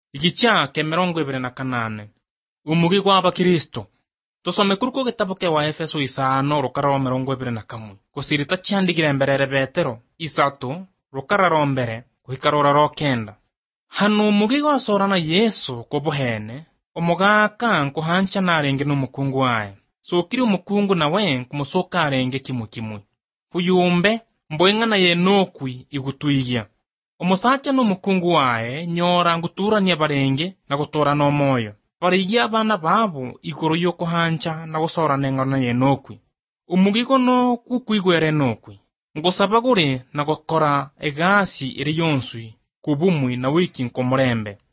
Igicha ke 28. Umugi gwa Abakristo. Tusome kuruko gitabo ke wa Efeso 5 rukara rwa 21. Kusirita cyandikire mbere Petero 3 rukara rwa mbere kuhikarora rwa 9. Hano umugi gwasorana Yesu kubuhene omugaka nkuhancha narenge n'umukungu wae. So kiri umukungu nawe kumusoka arenge kimwe. Kuyumbe mboengana yenokwi igutuyia. Omusacha n'umukungu wae nyora nguturania barenge na gutora no moyo. Barigia abana babo igoro yoko hancha na gusorana engano yenokwi. Umugigo no kukwigwere nokwi. Ngosabagure na gukora egasi iri yonsui kubumwi na wiki nkomurembe.